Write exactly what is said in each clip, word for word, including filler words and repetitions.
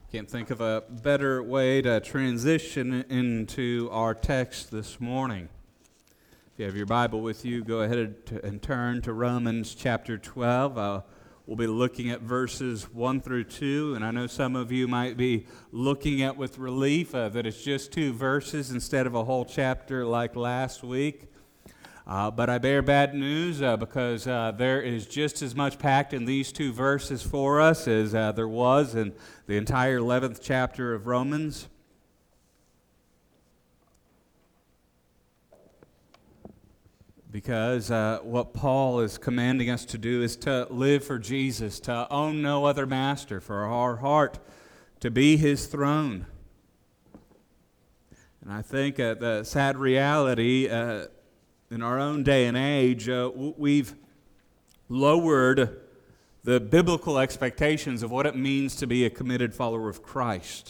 Can't think of a better way to transition into our text this morning. If you have your Bible with you, go ahead and turn to Romans chapter twelve. Uh, we'll be looking at verses one through two, and I know some of you might be looking at with relief uh, that it's just two verses instead of a whole chapter like last week. Uh, but I bear bad news uh, because uh, there is just as much packed in these two verses for us as uh, there was in the entire eleventh chapter of Romans. Because uh, what Paul is commanding us to do is to live for Jesus, to own no other master, for our heart to be His throne. And I think uh, the sad reality uh, in our own day and age, uh, we've lowered the biblical expectations of what it means to be a committed follower of Christ.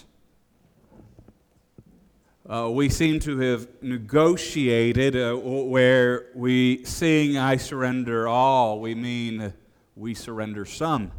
Uh, we seem to have negotiated uh, where we sing, I surrender all, we mean we surrender some.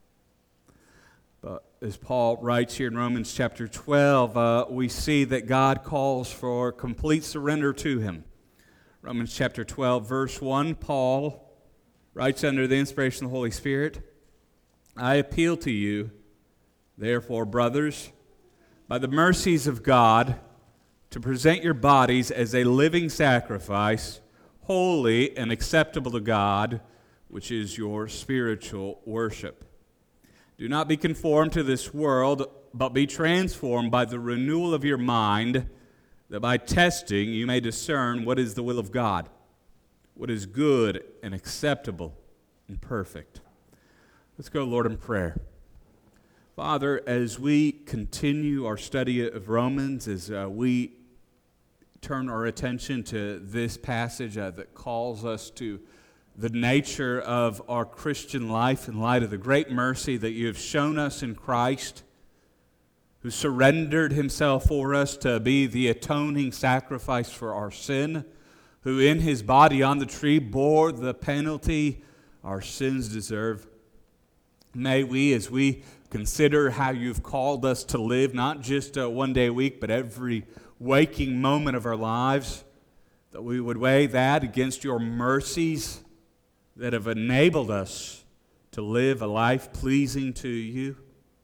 But as Paul writes here in Romans chapter twelve, uh, we see that God calls for complete surrender to Him. Romans chapter twelve, verse one, Paul writes under the inspiration of the Holy Spirit, I appeal to you, therefore, brothers, by the mercies of God, to present your bodies as a living sacrifice, holy and acceptable to God, which is your spiritual worship. Do not be conformed to this world, but be transformed by the renewal of your mind, that by testing you may discern what is the will of God, what is good and acceptable and perfect. Let's go, Lord, in prayer. Father, as we continue our study of Romans, as uh, we turn our attention to this passage uh, that calls us to the nature of our Christian life in light of the great mercy that you have shown us in Christ, who surrendered Himself for us to be the atoning sacrifice for our sin, who in His body on the tree bore the penalty our sins deserve. May we, as we consider how You've called us to live, not just uh, one day a week, but every waking moment of our lives, that we would weigh that against Your mercies that have enabled us to live a life pleasing to You.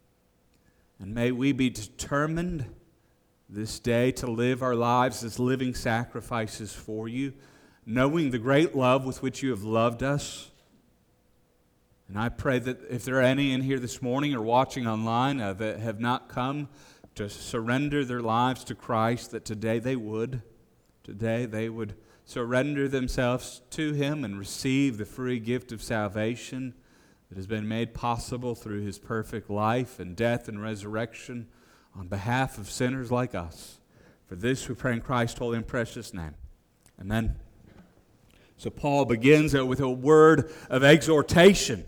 And may we be determined this day to live our lives as living sacrifices for You, knowing the great love with which You have loved us. And I pray that if there are any in here this morning or watching online uh, that have not come to surrender their lives to Christ, that today they would. Today they would surrender themselves to Him and receive the free gift of salvation that has been made possible through His perfect life and death and resurrection on behalf of sinners like us. For this we pray in Christ's holy and precious name. Amen. So Paul begins with a word of exhortation.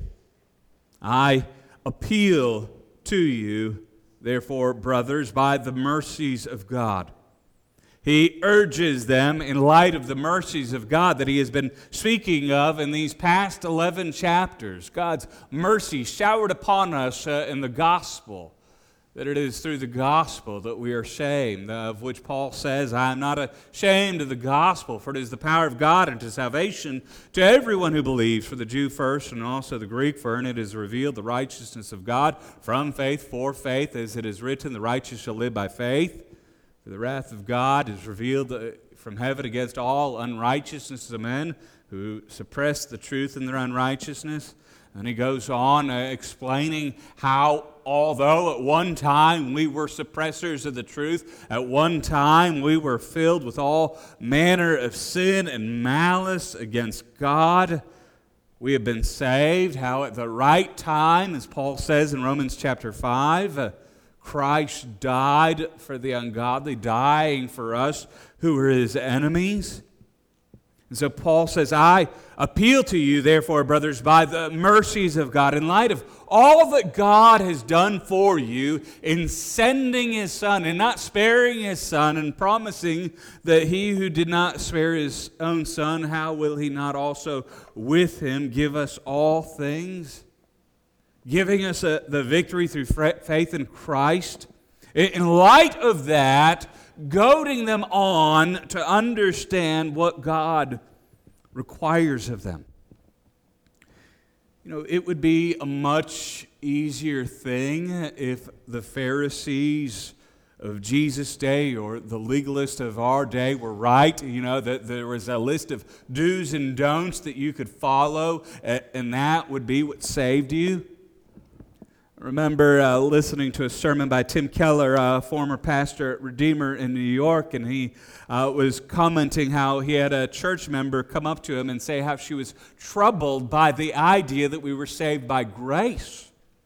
I appeal to you, therefore, brothers, by the mercies of God. He urges them in light of the mercies of God that he has been speaking of in these past eleven chapters. God's mercy showered upon us uh, in the gospel. That it is through the gospel that we are saved, of which Paul says, I am not ashamed of the gospel, for it is the power of God unto salvation to everyone who believes, for the Jew first and also the Greek, for in it is revealed the righteousness of God from faith for faith, as it is written, the righteous shall live by faith. For the wrath of God is revealed from heaven against all unrighteousness of men who suppress the truth in their unrighteousness. And he goes on uh, explaining how, although at one time we were suppressors of the truth, at one time we were filled with all manner of sin and malice against God, we have been saved. How at the right time, as Paul says in Romans chapter five, uh, Christ died for the ungodly, dying for us who were His enemies. And so Paul says, I appeal to you, therefore, brothers, by the mercies of God, in light of all that God has done for you in sending His Son and not sparing His Son and promising that He who did not spare His own Son, how will He not also with Him give us all things? giving us a, the victory through faith in Christ. In light of that, goading them on to understand what God requires of them. You know, it would be a much easier thing if the Pharisees of Jesus' day or the legalists of our day were right. You know, that there was a list of do's and don'ts that you could follow, and that would be what saved you. I remember uh, listening to a sermon by Tim Keller, a former pastor at Redeemer in New York, and he uh, was commenting how he had a church member come up to him and say how she was troubled by the idea that we were saved by grace.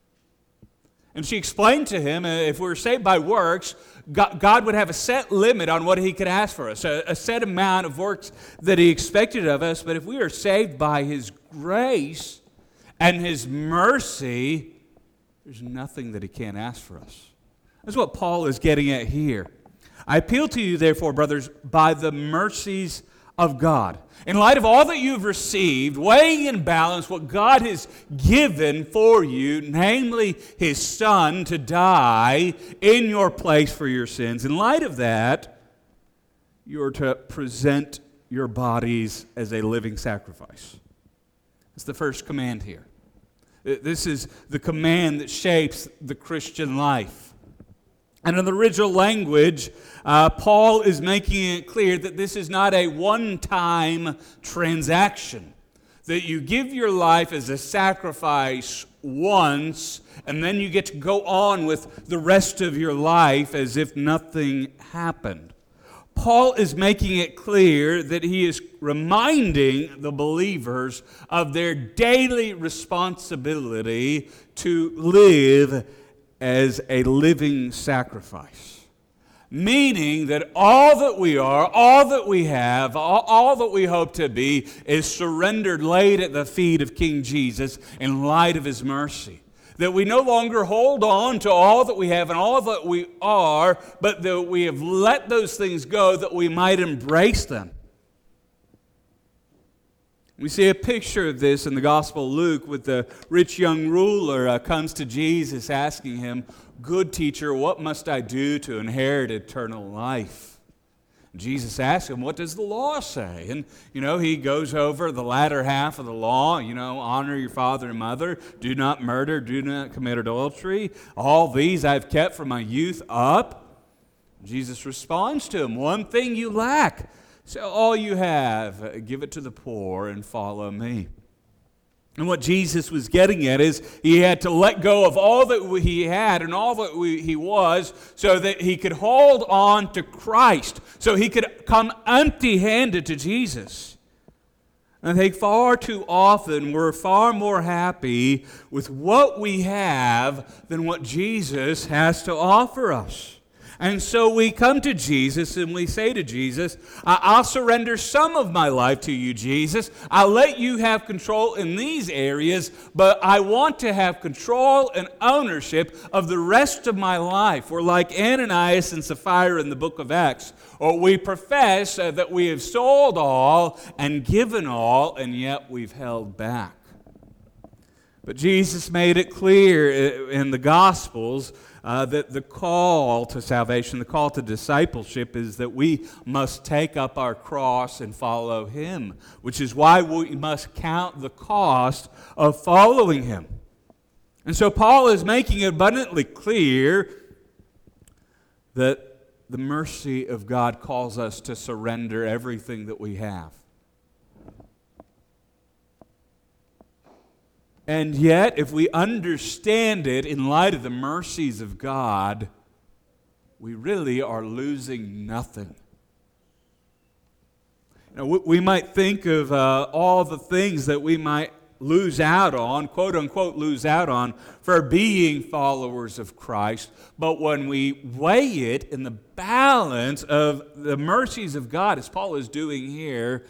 And she explained to him, uh, if we were saved by works, God, God would have a set limit on what He could ask for us, a, a set amount of works that He expected of us. But if we are saved by His grace and His mercy, there's nothing that He can't ask for us. That's what Paul is getting at here. I appeal to you, therefore, brothers, by the mercies of God. In light of all that you've received, weighing in balance what God has given for you, namely His Son to die in your place for your sins, in light of that, you are to present your bodies as a living sacrifice. That's the first command here. This is the command that shapes the Christian life. And in the original language, uh, Paul is making it clear that this is not a one-time transaction, that you give your life as a sacrifice once, and then you get to go on with the rest of your life as if nothing happened. Paul is making it clear that he is reminding the believers of their daily responsibility to live as a living sacrifice. Meaning that all that we are, all that we have, all, all that we hope to be is surrendered, laid at the feet of King Jesus in light of His mercy. That we no longer hold on to all that we have and all that we are, but that we have let those things go that we might embrace them. We see a picture of this in the Gospel of Luke with the rich young ruler uh, comes to Jesus asking Him, "Good teacher, what must I do to inherit eternal life?" Jesus asks him, "What does the law say?" And, you know, he goes over the latter half of the law, you know, honor your father and mother, do not murder, do not commit adultery. All these I've kept from my youth up. Jesus responds to him, "One thing you lack. Sell all you have, give it to the poor, and follow me." And what Jesus was getting at is he had to let go of all that he had and all that he was so that he could hold on to Christ, so he could come empty-handed to Jesus. And I think far too often we're far more happy with what we have than what Jesus has to offer us. And so we come to Jesus and we say to Jesus, I'll surrender some of my life to you, Jesus. I'll let you have control in these areas, but I want to have control and ownership of the rest of my life. We're like Ananias and Sapphira in the book of Acts, or we profess uh, that we have sold all and given all, and yet we've held back. But Jesus made it clear in the Gospels Uh, that the call to salvation, the call to discipleship is that we must take up our cross and follow Him, which is why we must count the cost of following Him. And so Paul is making it abundantly clear that the mercy of God calls us to surrender everything that we have. And yet, if we understand it in light of the mercies of God, we really are losing nothing. You know, we might think of uh, all the things that we might lose out on, quote unquote, lose out on for being followers of Christ. But when we weigh it in the balance of the mercies of God, as Paul is doing here,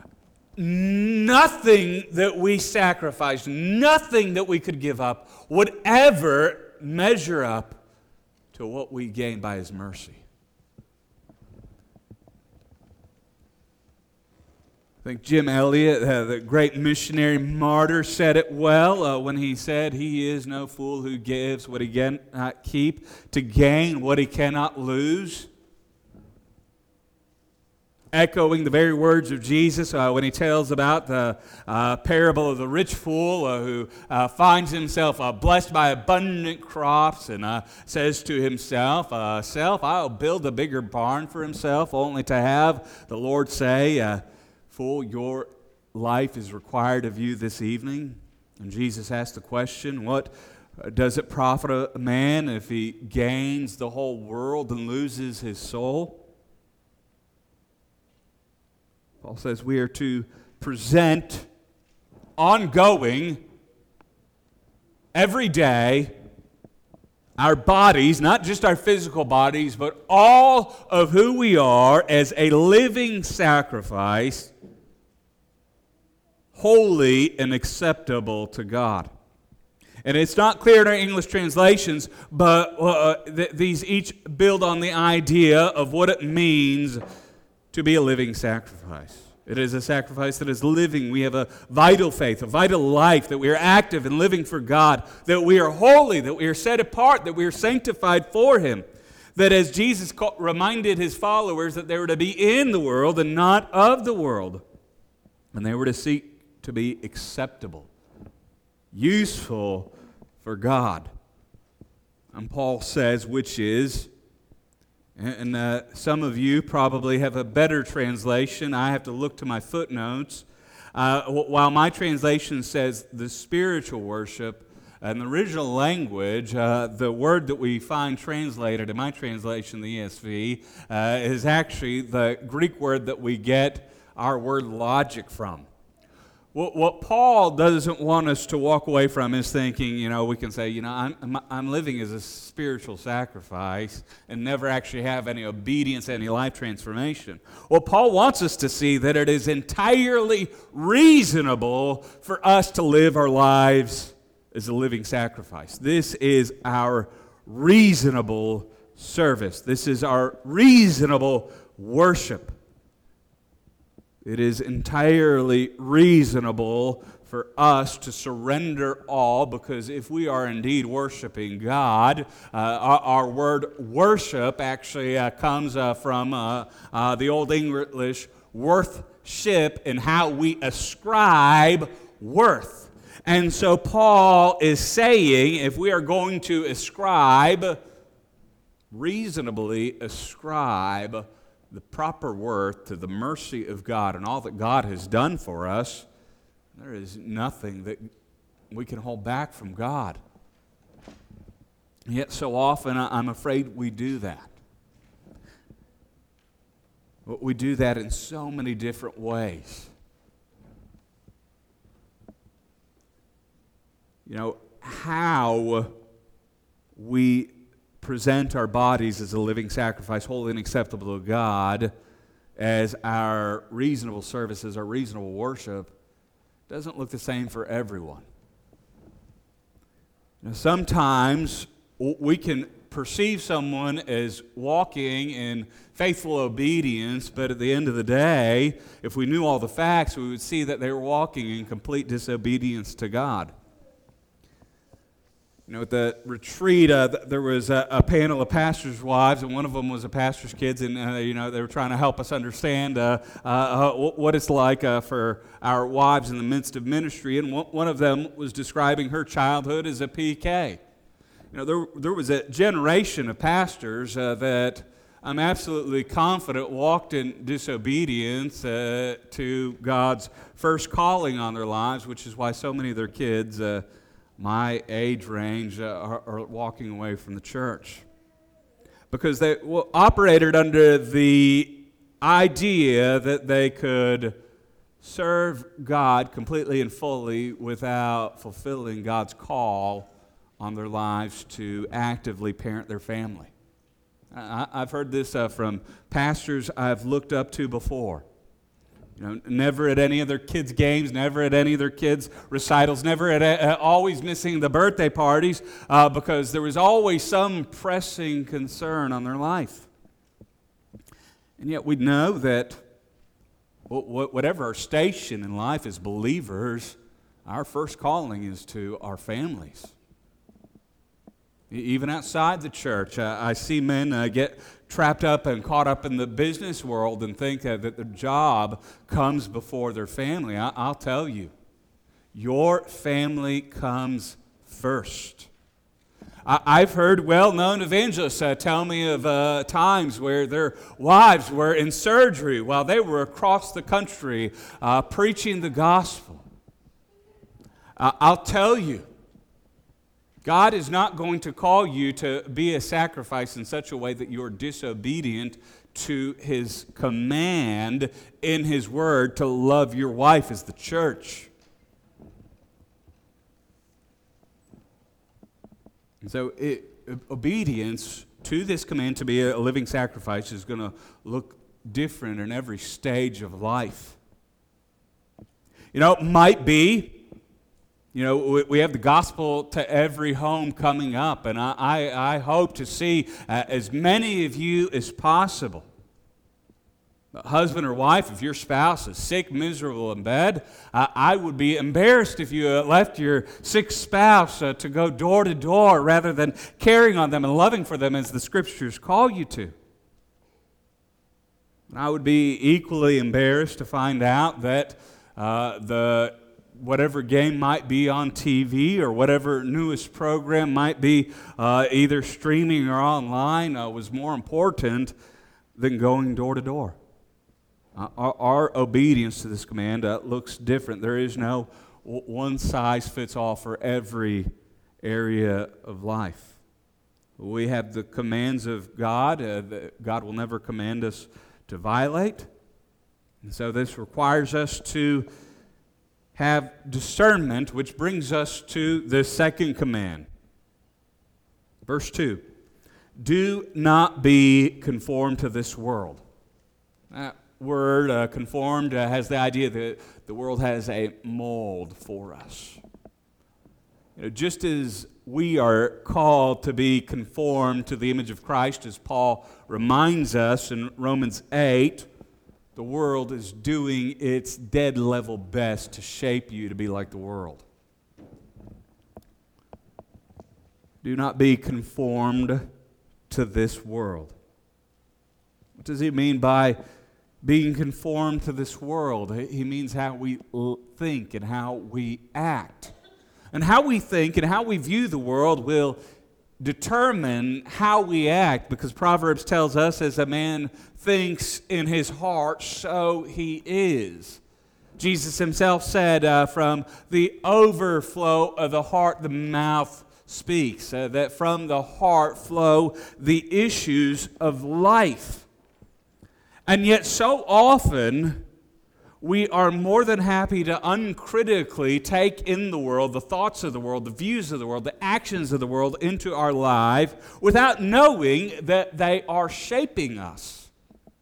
nothing that we sacrificed, nothing that we could give up would ever measure up to what we gained by His mercy. I think Jim Elliot, uh, the great missionary martyr, said it well uh, when he said, "He is no fool who gives what he cannot keep to gain what he cannot lose." Echoing the very words of Jesus uh, when he tells about the uh, parable of the rich fool uh, who uh, finds himself uh, blessed by abundant crops and uh, says to himself, uh, "Self, I'll build a bigger barn for himself," only to have the Lord say, uh, "Fool, your life is required of you this evening." And Jesus asked the question, "What does it profit a man if he gains the whole world and loses his soul?" Paul says we are to present ongoing, every day, our bodies, not just our physical bodies, but all of who we are as a living sacrifice, holy and acceptable to God. And it's not clear in our English translations, but uh, th- these each build on the idea of what it means to be a living sacrifice. It is a sacrifice that is living. We have a vital faith, a vital life, that we are active and living for God, that we are holy, that we are set apart, that we are sanctified for Him. That as Jesus reminded His followers that they were to be in the world and not of the world, and they were to seek to be acceptable, useful for God. And Paul says, which is, and uh, some of you probably have a better translation. I have to look to my footnotes. Uh, while my translation says the spiritual worship, in the original language, uh, the word that we find translated in my translation, the E S V, uh, is actually the Greek word that we get our word logic from. What, what Paul doesn't want us to walk away from is thinking, you know, we can say, you know, I'm, I'm living as a spiritual sacrifice and never actually have any obedience, any life transformation. Well, Paul wants us to see that it is entirely reasonable for us to live our lives as a living sacrifice. This is our reasonable service. This is our reasonable worship. It is entirely reasonable for us to surrender all, because if we are indeed worshiping God, uh, our, our word worship actually uh, comes uh, from uh, uh, the Old English worthship, and how we ascribe worth. And so Paul is saying, if we are going to ascribe, reasonably ascribe the proper worth to the mercy of God and all that God has done for us, there is nothing that we can hold back from God. And yet so often I'm afraid we do that. But we do that in so many different ways. You know, how we present our bodies as a living sacrifice, holy and acceptable to God, as our reasonable service, as our reasonable worship, doesn't look the same for everyone. Now, sometimes we can perceive someone as walking in faithful obedience, but at the end of the day, if we knew all the facts, we would see that they were walking in complete disobedience to God. You know, at the retreat, uh, there was a, a panel of pastors' wives, and one of them was a pastor's kids, and, uh, you know, they were trying to help us understand uh, uh, what it's like uh, for our wives in the midst of ministry, and one of them was describing her childhood as a P K. You know, there, there was a generation of pastors uh, that I'm absolutely confident walked in disobedience uh, to God's first calling on their lives, which is why so many of their kids uh, my age range uh, are, are walking away from the church, because they well, operated under the idea that they could serve God completely and fully without fulfilling God's call on their lives to actively parent their family. I, I've heard this uh, from pastors I've looked up to before. You know, never at any of their kids' games, never at any of their kids' recitals, never at uh, always missing the birthday parties uh, because there was always some pressing concern on their life. And yet we know that whatever our station in life as believers, our first calling is to our families. Even outside the church, uh, I see men uh, get trapped up and caught up in the business world and think uh, that their job comes before their family. I, I'll tell you, your family comes first. I've heard well-known evangelists uh, tell me of uh, times where their wives were in surgery while they were across the country uh, preaching the gospel. Uh, I'll tell you, God is not going to call you to be a sacrifice in such a way that you're disobedient to His command in His Word to love your wife as the church. And so it, obedience to this command to be a living sacrifice is going to look different in every stage of life. You know, it might be, you know, we, we have the gospel to every home coming up, and I, I, I hope to see uh, as many of you as possible. Husband or wife, if your spouse is sick, miserable in bed, uh, I would be embarrassed if you uh, left your sick spouse uh, to go door to door rather than caring on them and loving for them as the Scriptures call you to. And I would be equally embarrassed to find out that uh, the whatever game might be on T V or whatever newest program might be uh, either streaming or online uh, was more important than going door to door. Uh, our, our obedience to this command uh, looks different. There is no w- one size fits all for every area of life. We have the commands of God uh, that God will never command us to violate. And so this requires us to have discernment, which brings us to the second command. Verse two, do not be conformed to this world. That word uh, conformed uh, has the idea that the world has a mold for us. You know, just as we are called to be conformed to the image of Christ, as Paul reminds us in Romans eight, the world is doing its dead level best to shape you to be like the world. Do not be conformed to this world. What does he mean by being conformed to this world? He means how we think and how we act. And how we think and how we view the world will determine how we act, because Proverbs tells us, as a man thinks in his heart, so he is. Jesus himself said, uh, from the overflow of the heart, the mouth speaks, uh, that from the heart flow the issues of life. And yet so often we are more than happy to uncritically take in the world, the thoughts of the world, the views of the world, the actions of the world into our life without knowing that they are shaping us.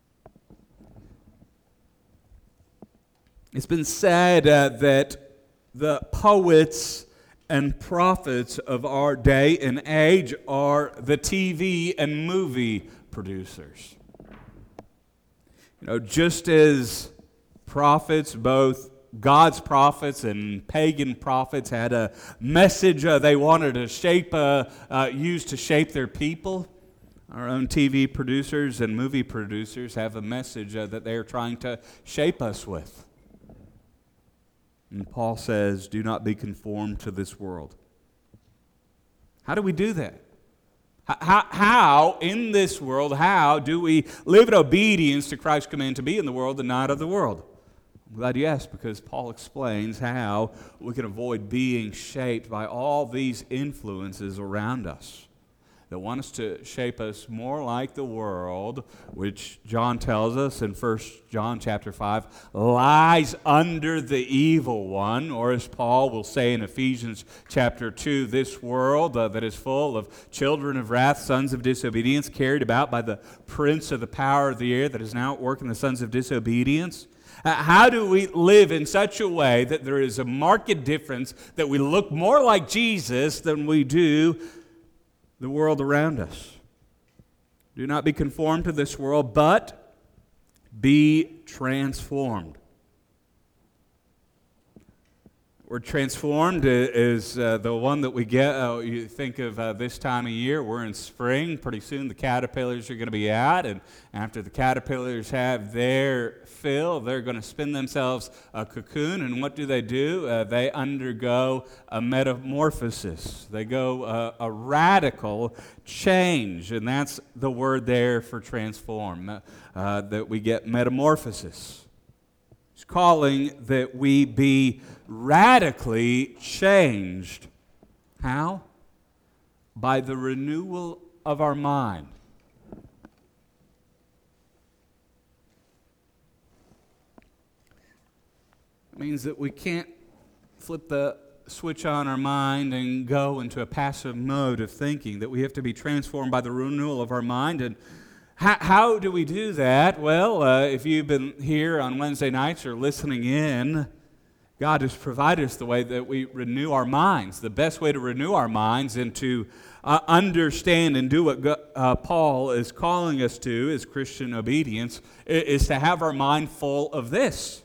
It's been said uh, that the poets and prophets of our day and age are the T V and movie producers. You know, just as prophets, both God's prophets and pagan prophets, had a message uh, they wanted to shape, uh, uh, use to shape their people, our own T V producers and movie producers have a message uh, that they are trying to shape us with. And Paul says, do not be conformed to this world. How do we do that? How, how, in this world, how do we live in obedience to Christ's command to be in the world and not of the world? I'm glad you asked, because Paul explains how we can avoid being shaped by all these influences around us that want us to shape us more like the world, which John tells us in First John chapter five, lies under the evil one, or as Paul will say in Ephesians chapter two, this world uh, that is full of children of wrath, sons of disobedience, carried about by the prince of the power of the air that is now at work in the sons of disobedience. Uh, how do we live in such a way that there is a marked difference, that we look more like Jesus than we do the world around us? Do not be conformed to this world, but be transformed. We're transformed is uh, the one that we get. Uh, you think of uh, this time of year, we're in spring. Pretty soon the caterpillars are going to be out, and after the caterpillars have their fill, they're going to spin themselves a cocoon, and what do they do? Uh, they undergo a metamorphosis. They go uh, a radical change, and that's the word there for transform, uh, that we get metamorphosis. It's calling that we be radically changed. How? By the renewal of our mind. It means that we can't flip the switch on our mind and go into a passive mode of thinking, that we have to be transformed by the renewal of our mind. And How, how do we do that? Well, uh, if you've been here on Wednesday nights or listening in, God has provided us the way that we renew our minds. The best way to renew our minds and to uh, understand and do what God, uh, Paul is calling us to as Christian obedience is, is to have our mind full of this.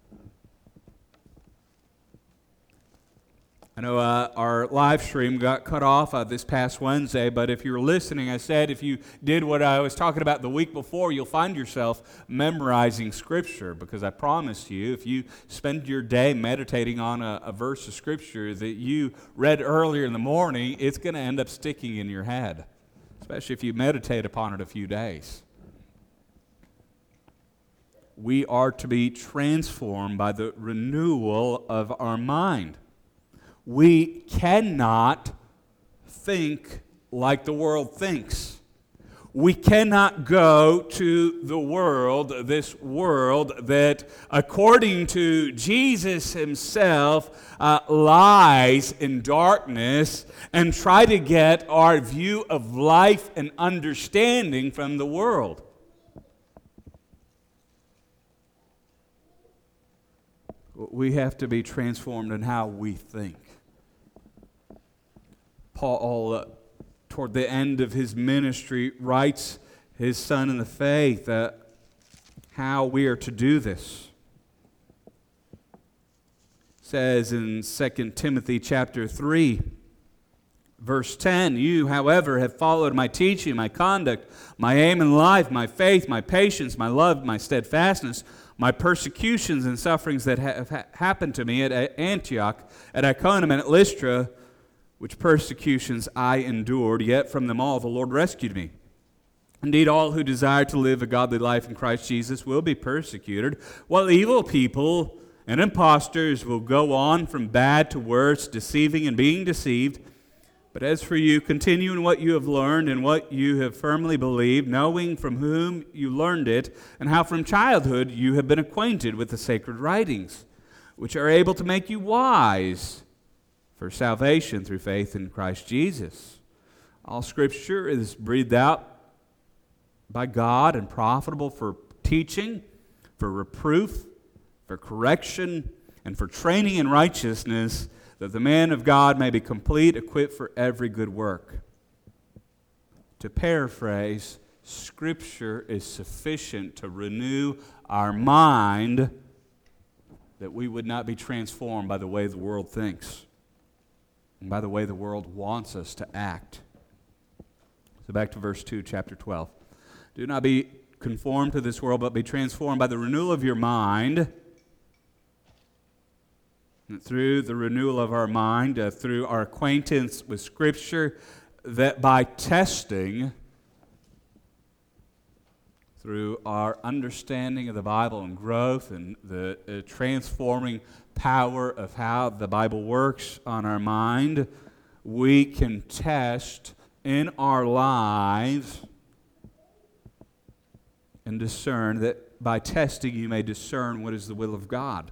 I know uh, our live stream got cut off uh, this past Wednesday, but if you're listening, I said if you did what I was talking about the week before, you'll find yourself memorizing Scripture, because I promise you, if you spend your day meditating on a, a verse of Scripture that you read earlier in the morning, it's going to end up sticking in your head, especially if you meditate upon it a few days. We are to be transformed by the renewal of our mind. We cannot think like the world thinks. We cannot go to the world, this world that, according to Jesus himself, uh, lies in darkness, and try to get our view of life and understanding from the world. We have to be transformed in how we think. Paul, uh, toward the end of his ministry, writes his son in the faith uh, how we are to do this. It says in Second Timothy chapter three, verse ten, "You, however, have followed my teaching, my conduct, my aim in life, my faith, my patience, my love, my steadfastness, my persecutions and sufferings that have ha- happened to me at Antioch, at Iconium, and at Lystra, which persecutions I endured, yet from them all the Lord rescued me. Indeed, all who desire to live a godly life in Christ Jesus will be persecuted, while evil people and impostors will go on from bad to worse, deceiving and being deceived. But as for you, continue in what you have learned and what you have firmly believed, knowing from whom you learned it, and how from childhood you have been acquainted with the sacred writings, which are able to make you wise for salvation through faith in Christ Jesus. All Scripture is breathed out by God and profitable for teaching, for reproof, for correction, and for training in righteousness, that the man of God may be complete, equipped for every good work." To paraphrase, Scripture is sufficient to renew our mind, that we would not be transformed by the way the world thinks and by the way the world wants us to act. So back to verse two, chapter twelve. "Do not be conformed to this world, but be transformed by the renewal of your mind." And through the renewal of our mind, uh, through our acquaintance with Scripture, that by testing, through our understanding of the Bible and growth and the uh, transforming power of how the Bible works on our mind, we can test in our lives and discern that by testing you may discern what is the will of God.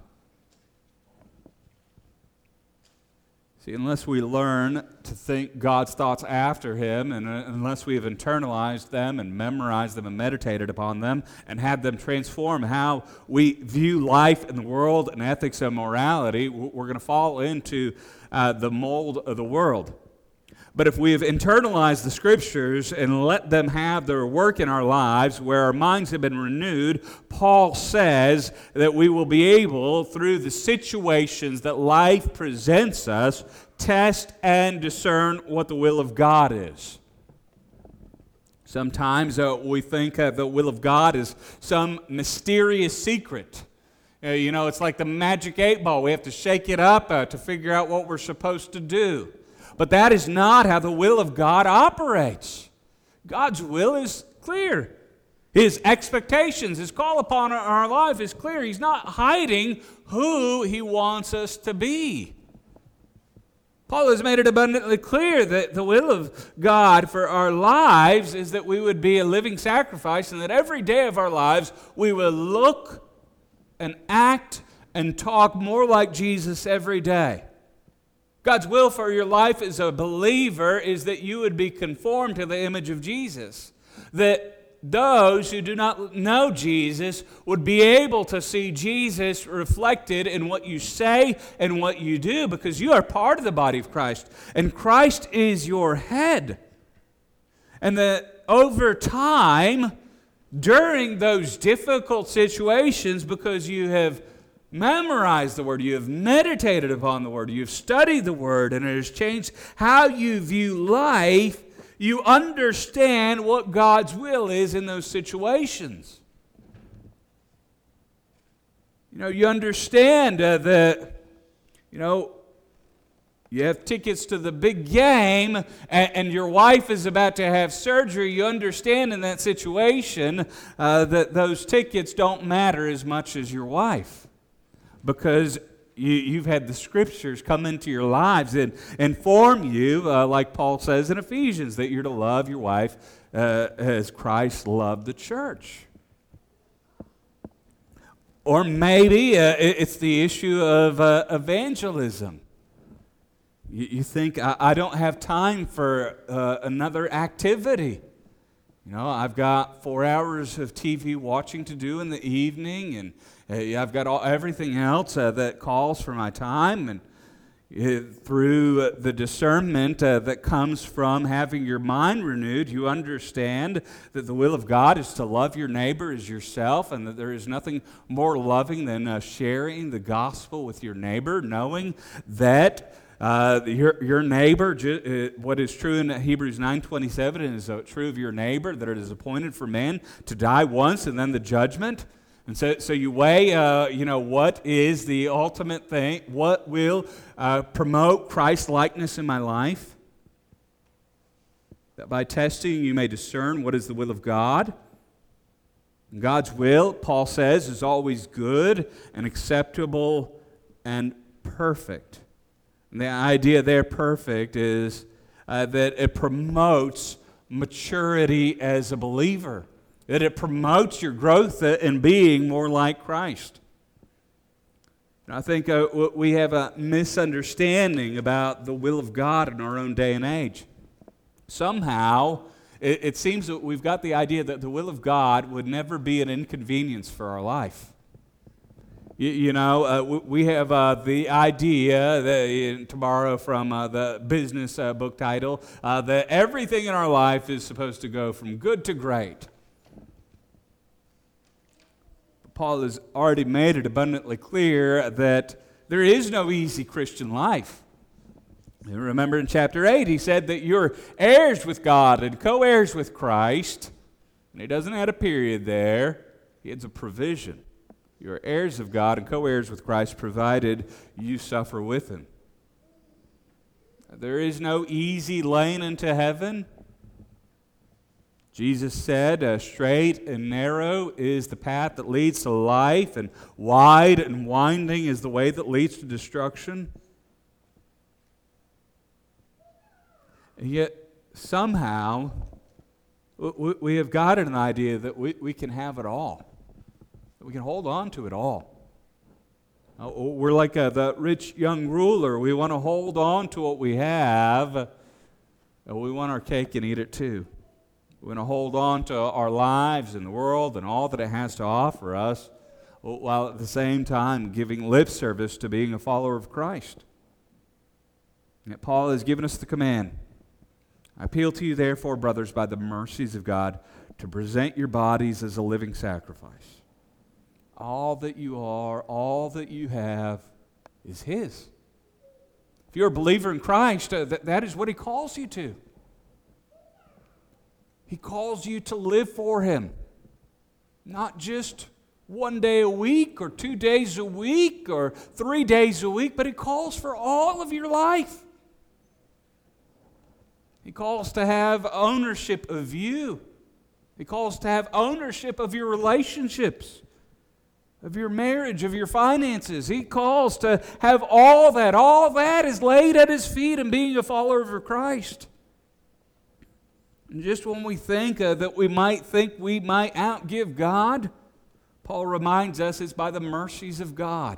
See, unless we learn to think God's thoughts after Him, and uh, unless we have internalized them and memorized them and meditated upon them and had them transform how we view life and the world and ethics and morality, we're going to fall into uh, the mold of the world. But if we have internalized the Scriptures and let them have their work in our lives, where our minds have been renewed, Paul says that we will be able, through the situations that life presents us, test and discern what the will of God is. Sometimes uh, we think uh, the will of God is some mysterious secret. Uh, you know, it's like the magic eight ball. We have to shake it up uh, to figure out what we're supposed to do. But that is not how the will of God operates. God's will is clear. His expectations, His call upon our, our life is clear. He's not hiding who He wants us to be. Paul has made it abundantly clear that the will of God for our lives is that we would be a living sacrifice, and that every day of our lives we will look and act and talk more like Jesus every day. God's will for your life as a believer is that you would be conformed to the image of Jesus. That those who do not know Jesus would be able to see Jesus reflected in what you say and what you do, because you are part of the body of Christ, and Christ is your head. And that over time, during those difficult situations, because you have memorized the Word, you have meditated upon the Word, you have studied the Word, and it has changed how you view life, you understand what God's will is in those situations. You know, you understand uh, that, you know, you have tickets to the big game and, and your wife is about to have surgery. You understand in that situation uh, that those tickets don't matter as much as your wife, because You, you've had the Scriptures come into your lives and inform you, uh, like Paul says in Ephesians, that you're to love your wife uh, as Christ loved the church. Or maybe uh, it's the issue of uh, evangelism. You, you think, I, I don't have time for uh, another activity. You know, I've got four hours of T V watching to do in the evening, and uh, I've got all, everything else uh, that calls for my time. And uh, through the discernment uh, that comes from having your mind renewed, you understand that the will of God is to love your neighbor as yourself, and that there is nothing more loving than uh, sharing the gospel with your neighbor, knowing that Uh, your, your neighbor, uh, what is true in Hebrews nine twenty-seven is uh, true of your neighbor, that it is appointed for man to die once and then the judgment. And so, so you weigh, uh, you know, what is the ultimate thing? What will uh, promote Christ likeness in my life? That by testing you may discern what is the will of God. And God's will, Paul says, is always good and acceptable and perfect. And the idea there, perfect, is uh, that it promotes maturity as a believer, that it promotes your growth in being more like Christ. And I think uh, we have a misunderstanding about the will of God in our own day and age. Somehow, it, it seems that we've got the idea that the will of God would never be an inconvenience for our life. You, you know, uh, we have uh, the idea that, to borrow from uh, the business uh, book title, uh, that everything in our life is supposed to go from good to great. But Paul has already made it abundantly clear that there is no easy Christian life. You remember in chapter eight, he said that you're heirs with God and co-heirs with Christ. And he doesn't add a period there. He adds a provision. You're heirs of God and co-heirs with Christ, provided you suffer with Him. There is no easy lane into heaven. Jesus said, uh, straight and narrow is the path that leads to life, and wide and winding is the way that leads to destruction. And yet, somehow, we, we have gotten an idea that we, we can have it all. We can hold on to it all. Uh, we're like uh, the rich young ruler. We want to hold on to what we have. Uh, we want our cake and eat it too. We want to hold on to our lives and the world and all that it has to offer us, while at the same time giving lip service to being a follower of Christ. And Paul has given us the command. I appeal to you, therefore, brothers, by the mercies of God, to present your bodies as a living sacrifice. All that you are, all that you have is His. If you're a believer in Christ, uh, that, that is what He calls you to. He calls you to live for Him. Not just one day a week or two days a week or three days a week, but He calls for all of your life. He calls to have ownership of you. He calls to have ownership of your relationships, of your marriage, of your finances. He calls to have all that. All that is laid at His feet in being a follower of Christ. And just when we think uh, that we might think we might outgive God, Paul reminds us it's by the mercies of God.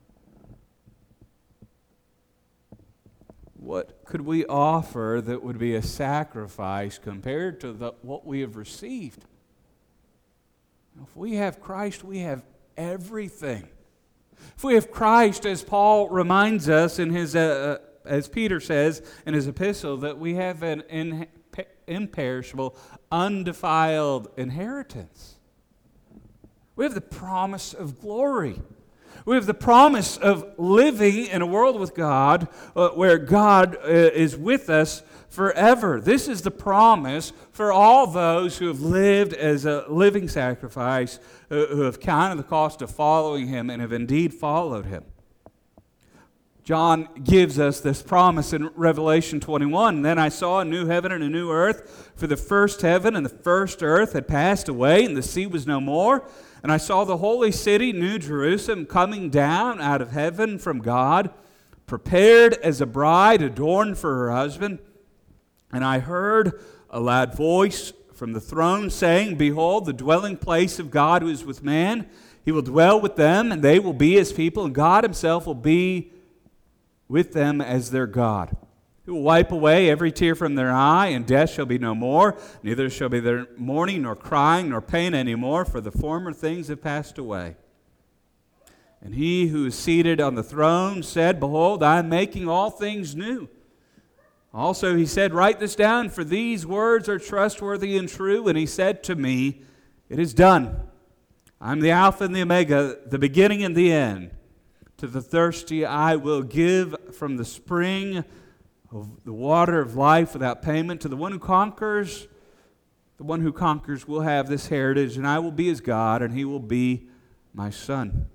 What could we offer that would be a sacrifice compared to the, what we have received? If we have Christ, we have everything. If we have Christ, as Paul reminds us in his, uh, as Peter says in his epistle, that we have an in, imperishable, undefiled inheritance. We have the promise of glory. We have the promise of living in a world with God uh, where God uh, is with us forever. This is the promise for all those who have lived as a living sacrifice, uh, who have counted the cost of following Him and have indeed followed Him. John gives us this promise in Revelation twenty-one. Then I saw a new heaven and a new earth, for the first heaven and the first earth had passed away, and the sea was no more. And I saw the holy city, New Jerusalem, coming down out of heaven from God, prepared as a bride adorned for her husband. And I heard a loud voice from the throne saying, Behold, the dwelling place of God who is with man. He will dwell with them, and they will be His people, and God Himself will be with them as their God. He will wipe away every tear from their eye, and death shall be no more. Neither shall be there mourning, nor crying, nor pain any more, for the former things have passed away. And He who is seated on the throne said, Behold, I am making all things new. Also He said, Write this down, for these words are trustworthy and true. And He said to me, It is done. I am the Alpha and the Omega, the beginning and the end. To the thirsty I will give from the spring of the water of life without payment. To the one who conquers, the one who conquers will have this heritage, and I will be his God, and he will be my son.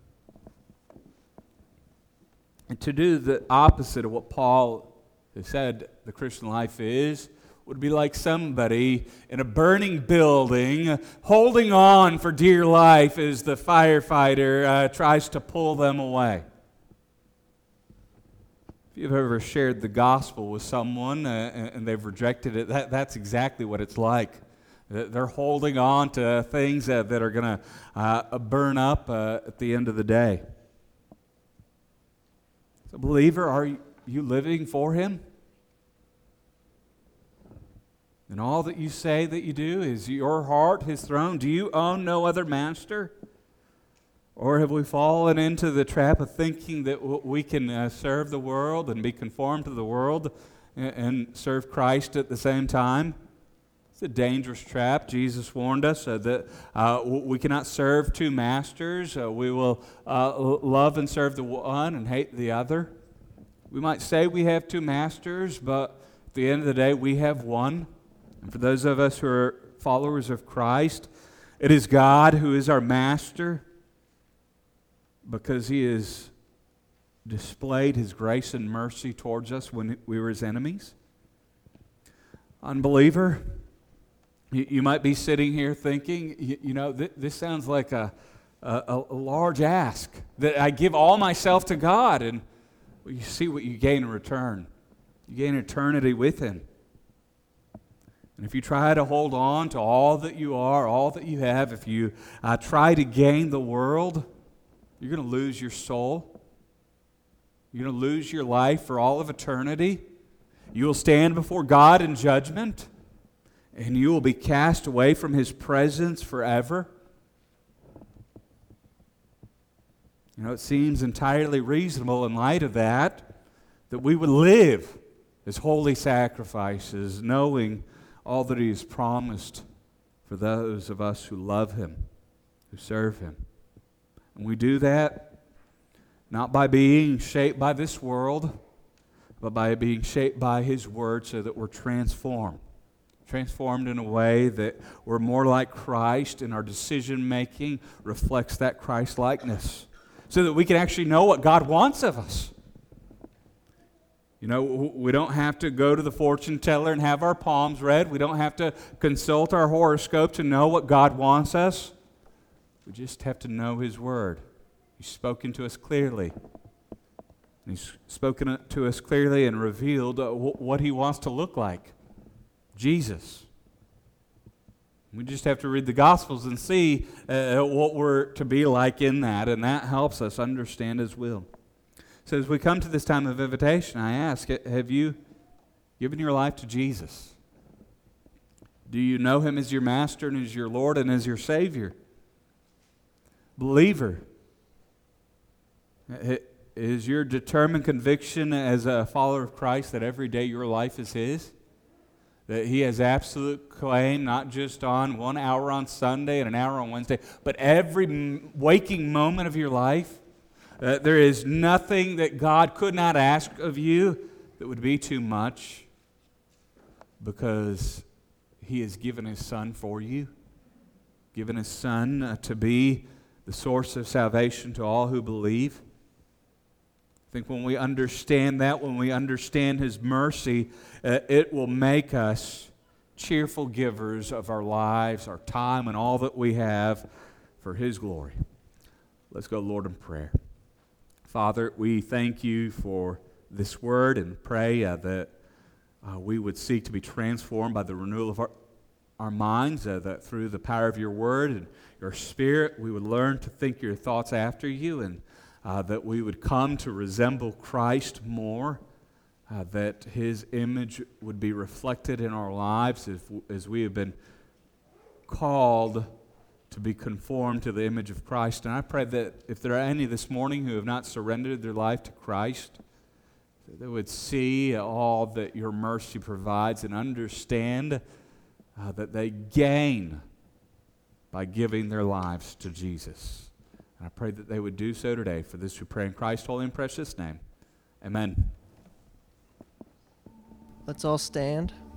And to do the opposite of what Paul has said the Christian life is, would be like somebody in a burning building holding on for dear life as the firefighter uh, tries to pull them away. If you've ever shared the gospel with someone uh, and they've rejected it, that, that's exactly what it's like. They're holding on to things that, that are going to uh, burn up uh, at the end of the day. So, believer, are you living for Him? And all that you say that you do, is your heart His throne? Do you own no other master? Or have we fallen into the trap of thinking that we can uh, serve the world and be conformed to the world and, and serve Christ at the same time? It's a dangerous trap. Jesus warned us uh, that uh, we cannot serve two masters. Uh, we will uh, love and serve the one and hate the other. We might say we have two masters, but at the end of the day, we have one. And for those of us who are followers of Christ, it is God who is our master, because He has displayed His grace and mercy towards us when we were His enemies. Unbeliever, you, you might be sitting here thinking, you, you know, th- this sounds like a, a, a large ask, that I give all myself to God, and well, you see what you gain in return. You gain eternity with Him. And if you try to hold on to all that you are, all that you have, if you uh, try to gain the world, you're going to lose your soul. You're going to lose your life for all of eternity. You will stand before God in judgment, and you will be cast away from His presence forever. You know, it seems entirely reasonable in light of that, that we would live as holy sacrifices, knowing all that He has promised for those of us who love Him, who serve Him. And we do that not by being shaped by this world, but by being shaped by His Word so that we're transformed. Transformed in a way that we're more like Christ, and our decision-making reflects that Christ-likeness, so that we can actually know what God wants of us. You know, we don't have to go to the fortune teller and have our palms read. We don't have to consult our horoscope to know what God wants us. We just have to know His Word. He's spoken to us clearly. He's spoken to us clearly and revealed what He wants to look like. Jesus. We just have to read the Gospels and see uh, what we're to be like in that, and that helps us understand His will. So as we come to this time of invitation, I ask, have you given your life to Jesus? Do you know Him as your Master and as your Lord and as your Savior? Believer, is your determined conviction as a follower of Christ that every day your life is His? That He has absolute claim, not just on one hour on Sunday and an hour on Wednesday, but every m- waking moment of your life? Uh, there is nothing that God could not ask of you that would be too much, because He has given His Son for you, given His Son uh, to be the source of salvation to all who believe. I think when we understand that, when we understand His mercy, uh, it will make us cheerful givers of our lives, our time, and all that we have for His glory. Let's go, Lord, in prayer. Father, we thank You for this word and pray uh, that uh, we would seek to be transformed by the renewal of our, our minds, uh, that through the power of Your word and Your Spirit, we would learn to think Your thoughts after You, and Uh, that we would come to resemble Christ more, uh, that His image would be reflected in our lives if, as we have been called to be conformed to the image of Christ. And I pray that if there are any this morning who have not surrendered their life to Christ, that they would see all that Your mercy provides and understand uh, that they gain by giving their lives to Jesus. And I pray that they would do so today. For this we pray in Christ's holy and precious name. Amen. Let's all stand.